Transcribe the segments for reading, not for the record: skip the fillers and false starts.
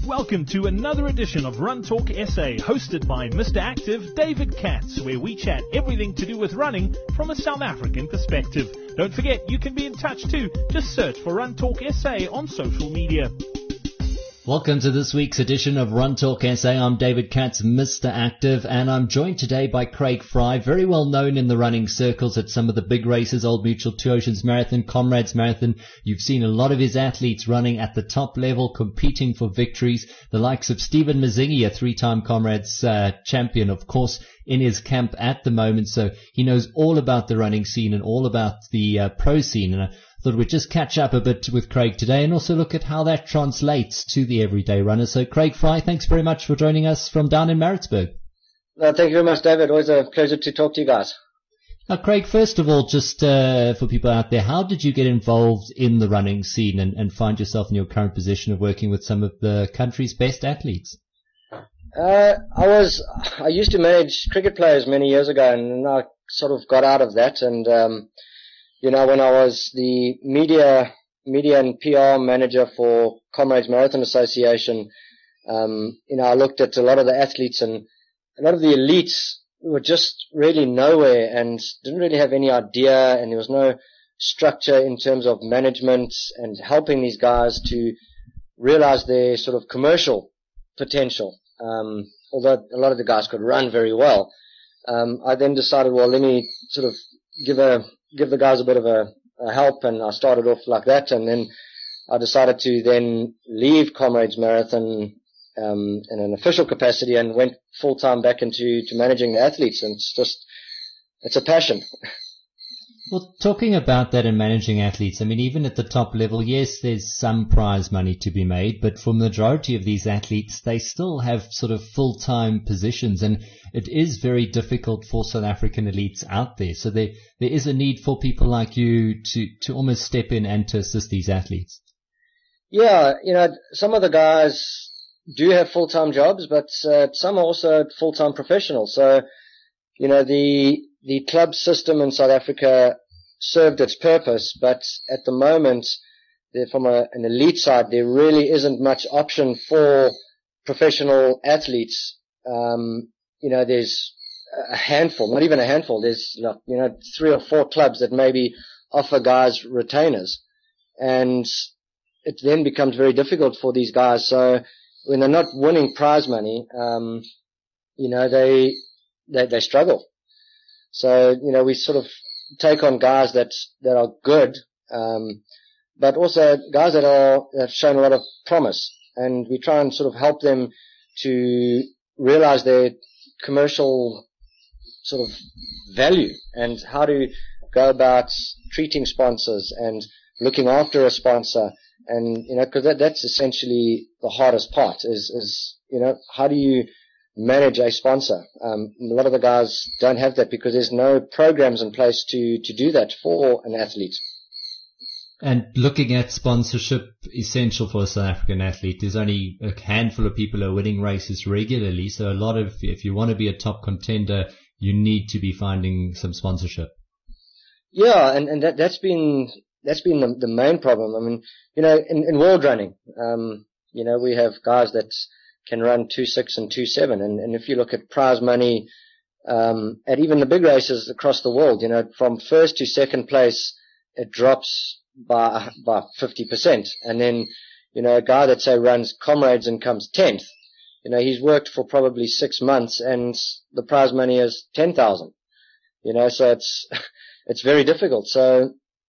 Welcome to another edition of Run Talk SA, hosted by Mr. Active David Katz, where we chat everything to do with running from a South African perspective. Don't forget, you can be in touch too. Just search for Run Talk SA on social media. Welcome to this week's edition of Run Talk SA. I'm David Katz, Mr. Active, and I'm joined today by Craig Fry, very well known in the running circles at some of the big races, Old Mutual, Two Oceans Marathon, Comrades Marathon. You've seen a lot of his athletes running at the top level, competing for victories. The likes of Stephen Mazingi, a three-time Comrades champion, of course, in his camp at the moment. So he knows all about the running scene and all about the pro scene. And I thought we'd just catch up a bit with Craig today and also look at how that translates to the everyday runner. So Craig Fry, thanks very much for joining us from down in Maritzburg. Thank you very much, David. Always a pleasure to talk to you guys. Now, Craig, first of all, just for people out there, how did you get involved in the running scene and find yourself in your current position of working with some of the country's best athletes? I used to manage cricket players many years ago, and I sort of got out of that. And when I was the media and PR manager for Comrades Marathon Association, I looked at a lot of the athletes, and a lot of the elites were just really nowhere and didn't really have any idea, and there was no structure in terms of management and helping these guys to realize their sort of commercial potential. Although a lot of the guys could run very well, I then decided, well, let me sort of give the guys a bit of a help, and I started off like that, and then I decided to then leave Comrades Marathon in an official capacity and went full-time back into managing the athletes, and it's a passion. Well, talking about that and managing athletes, I mean, even at the top level, yes, there's some prize money to be made, but for the majority of these athletes, they still have sort of full-time positions, and it is very difficult for South African elites out there. So there is a need for people like you to almost step in and to assist these athletes. Yeah, some of the guys do have full-time jobs, but some are also full-time professionals. So, the club system in South Africa served its purpose, but at the moment, from an elite side, there really isn't much option for professional athletes. There's a handful, not even a handful. There's 3 or 4 clubs that maybe offer guys retainers, and it then becomes very difficult for these guys. So when they're not winning prize money, they struggle. So, we sort of take on guys that are good, but also guys that have shown a lot of promise, and we try and sort of help them to realize their commercial sort of value and how to go about treating sponsors and looking after a sponsor. And, cause that's essentially the hardest part is, how do you manage a sponsor? A lot of the guys don't have that because there's no programs in place to do that for an athlete. And looking at sponsorship, essential for a South African athlete. There's only a handful of people who are winning races regularly. So if you want to be a top contender, you need to be finding some sponsorship. Yeah, and that's been the main problem. I mean, in world running, we have guys that can run 2.6 and 2.7, and if you look at prize money at even the big races across the world, from first to second place, it drops by 50%. And then, a guy that say runs Comrades and comes 10th, he's worked for probably 6 months and the prize money is 10,000. So it's very difficult. So,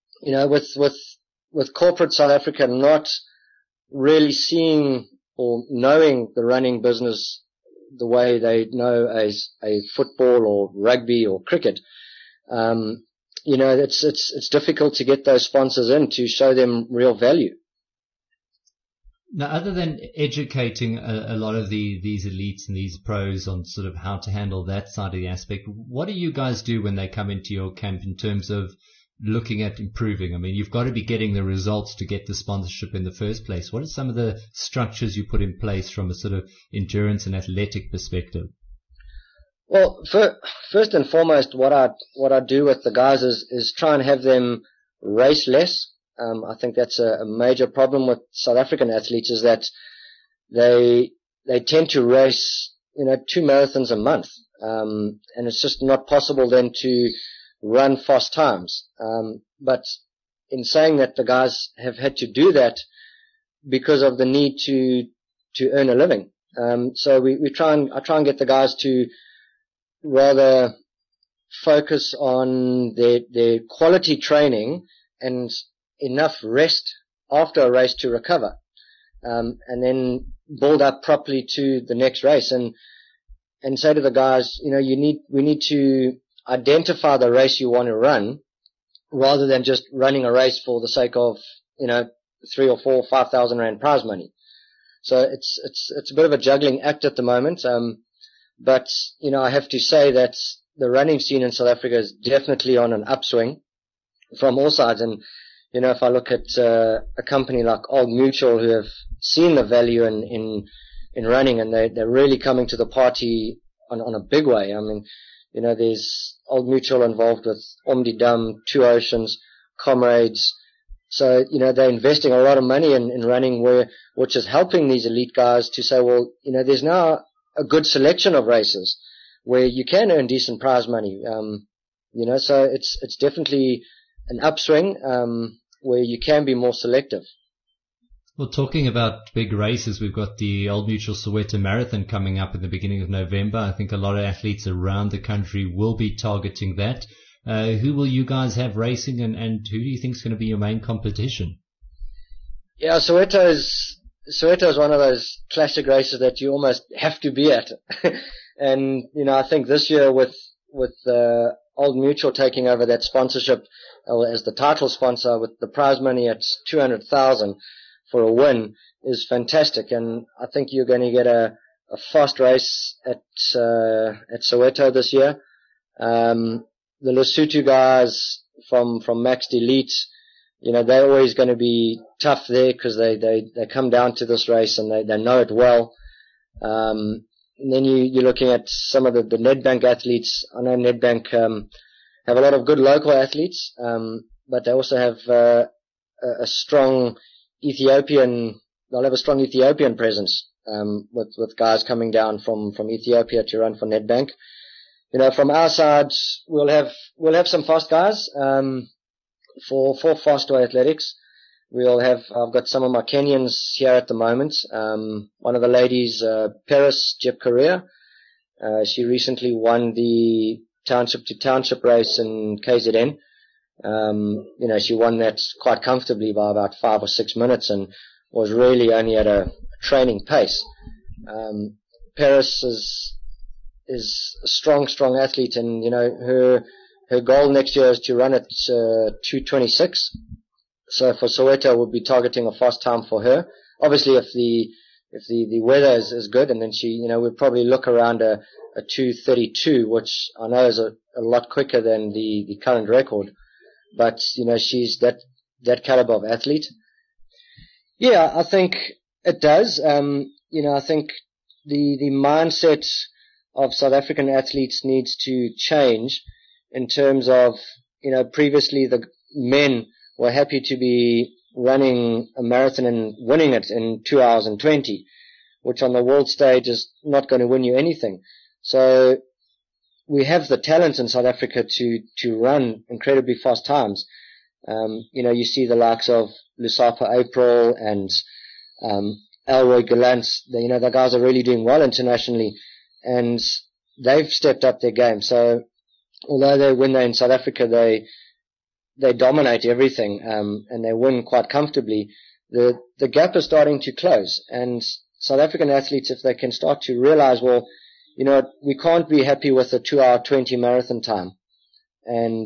with corporate South Africa not really seeing or knowing the running business the way they know as a football or rugby or cricket, it's difficult to get those sponsors in to show them real value. Now, other than educating a lot of these elites and these pros on sort of how to handle that side of the aspect, what do you guys do when they come into your camp in terms of looking at improving? I mean, you've got to be getting the results to get the sponsorship in the first place. What are some of the structures you put in place from a sort of endurance and athletic perspective? Well, first and foremost, what I do with the guys is try and have them race less. I think that's a major problem with South African athletes, is that they tend to race, 2 marathons a month. And it's just not possible then to run fast times. But in saying that, the guys have had to do that because of the need to earn a living. So I try and get the guys to rather focus on their quality training and enough rest after a race to recover, and then build up properly to the next race, and say to the guys, we need to identify the race you want to run, rather than just running a race for the sake of 3 or 4 or 5,000 rand prize money. So it's a bit of a juggling act at the moment, but I have to say that the running scene in South Africa is definitely on an upswing from all sides. And if I look at a company like Old Mutual, who have seen the value in running, and they're really coming to the party on a big way. I mean, there's Old Mutual involved with Omdidam, Two Oceans, Comrades. So, they're investing a lot of money in running, which is helping these elite guys to say, well, there's now a good selection of races where you can earn decent prize money. So it's definitely an upswing, where you can be more selective. Well, talking about big races, we've got the Old Mutual Soweto Marathon coming up in the beginning of November. I think a lot of athletes around the country will be targeting that. Who will you guys have racing, and who do you think is going to be your main competition? Yeah, Soweto is one of those classic races that you almost have to be at. And, I think this year with Old Mutual taking over that sponsorship as the title sponsor, with the prize money at 200,000 for a win, is fantastic. And I think you're going to get a fast race at Soweto this year. The Lesotho guys from Maxed Elite, they're always going to be tough there, because they come down to this race and they know it well. And then you're looking at some of the Nedbank athletes. I know Nedbank have a lot of good local athletes, but they also have a strong Ethiopian. They'll have a strong Ethiopian presence, with guys coming down from Ethiopia to run for Nedbank. From our side, we'll have some fast guys, for Fastway Athletics. I've got some of my Kenyans here at the moment. One of the ladies, Paris Jepkorea, she recently won the township to township race in KZN. She won that quite comfortably by about 5 or 6 minutes, and was really only at a training pace. Paris is a strong athlete, and her goal next year is to run at 2:26. So for Soweto, we'll be targeting a fast time for her. Obviously, if the weather is good, and then she, we'll probably look around a 2:32, which I know is a lot quicker than the current record. But she's that caliber of athlete. Yeah, I think it does. I think the mindset of South African athletes needs to change, in terms of, previously the men were happy to be running a marathon and winning it in 2 hours and 20, which on the world stage is not going to win you anything. So we have the talent in South Africa to run incredibly fast times. You see the likes of Lusapa April and Elroy Gallant. The guys are really doing well internationally, and they've stepped up their game. So although when they're in South Africa, they dominate everything, and they win quite comfortably, the gap is starting to close. And South African athletes, if they can start to realize, well, we can't be happy with a 2 hour 20 marathon time, and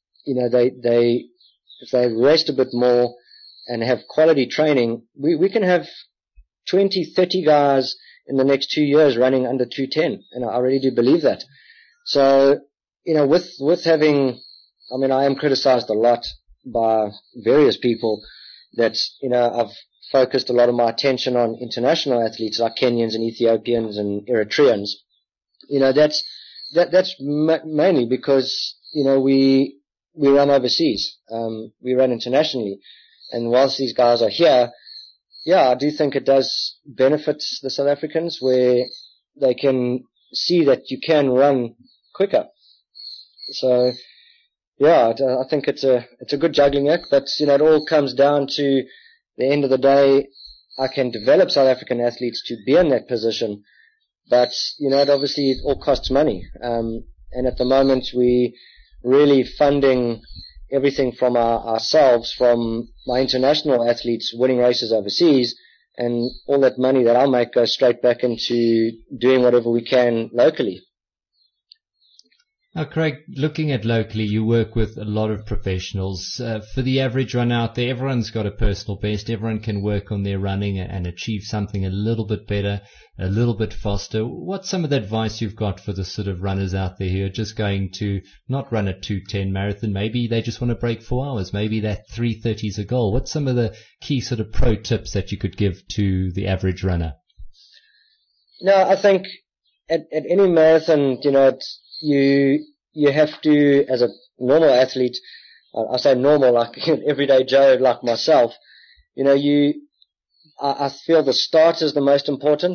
if they rest a bit more and have quality training, we can have 20, 30 guys in the next 2 years running under 2:10, and I really do believe that. So, with having, I am criticized a lot by various people that, I've focused a lot of my attention on international athletes like Kenyans and Ethiopians and Eritreans. That's mainly because, we run overseas. We run internationally. And whilst these guys are here, I do think it does benefit the South Africans, where they can see that you can run quicker. So, I think it's a good juggling act, but, it all comes down to the end of the day. I can develop South African athletes to be in that position, but, it all costs money. And at the moment, we really funding everything from ourselves, from my international athletes winning races overseas, and all that money that I'll make goes straight back into doing whatever we can locally. Now, Craig, looking at locally, you work with a lot of professionals. For the average runner out there, everyone's got a personal best. Everyone can work on their running and achieve something a little bit better, a little bit faster. What's some of the advice you've got for the sort of runners out there who are just going to not run a 2:10 marathon? Maybe they just want to break 4 hours. Maybe that 3:30 is a goal. What's some of the key sort of pro tips that you could give to the average runner? I think at any marathon, you have to, as a normal athlete, I say normal, like everyday Joe like myself, I feel the start is the most important,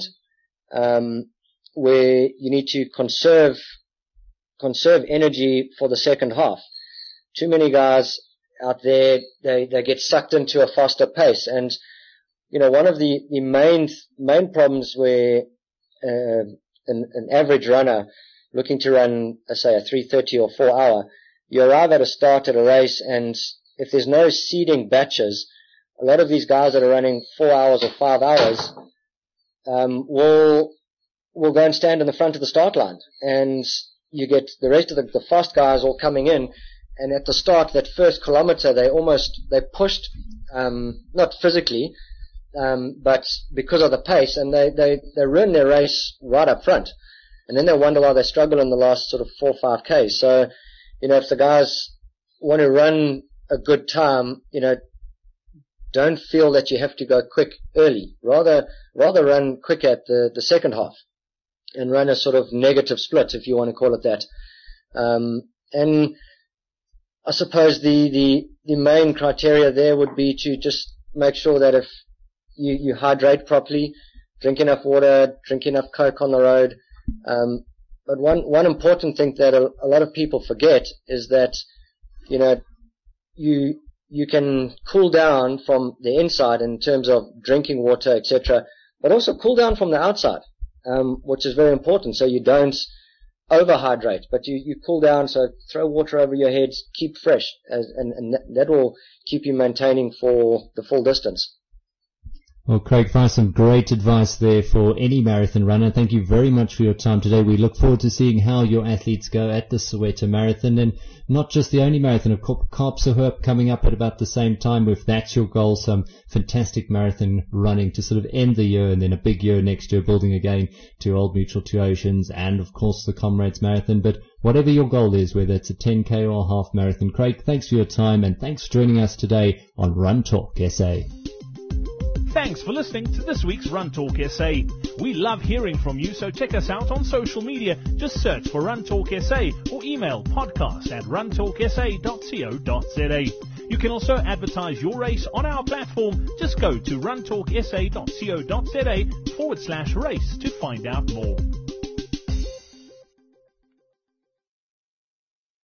where you need to conserve energy for the second half. Too many guys out there, they get sucked into a faster pace, and one of the main problems where an average runner looking to run, let's say, a 3:30 or 4 hour, you arrive at a start at a race, and if there's no seeding batches, a lot of these guys that are running 4 hours or 5 hours will go and stand in the front of the start line, and you get the rest of the fast guys all coming in, and at the start, that first kilometer, they pushed, not physically, but because of the pace, and they ruin their race right up front. And then they wonder why they struggle in the last sort of 4 or 5 Ks. So, if the guys want to run a good time, don't feel that you have to go quick early. Rather run quick at the second half and run a sort of negative split, if you want to call it that. And I suppose the main criteria there would be to just make sure that if you hydrate properly, drink enough water, drink enough Coke on the road. But one important thing that a lot of people forget is that, you can cool down from the inside in terms of drinking water, etc., but also cool down from the outside, which is very important. So you don't overhydrate, but you cool down. So throw water over your head, keep fresh, and that will keep you maintaining for the full distance. Well, Craig Fry, some great advice there for any marathon runner. Thank you very much for your time today. We look forward to seeing how your athletes go at the Soweto Marathon, and not just the only marathon, of course, Kaap se Hoop coming up at about the same time. If that's your goal, some fantastic marathon running to sort of end the year, and then a big year next year, building again to Old Mutual Two Oceans, and of course the Comrades Marathon. But whatever your goal is, whether it's a 10K or a half marathon, Craig, thanks for your time, and thanks for joining us today on Run Talk SA. Thanks for listening to this week's Run Talk SA. We love hearing from you, so check us out on social media. Just search for Run Talk SA or email podcast@runtalksa.co.za. You can also advertise your race on our platform. Just go to runtalksa.co.za/race to find out more.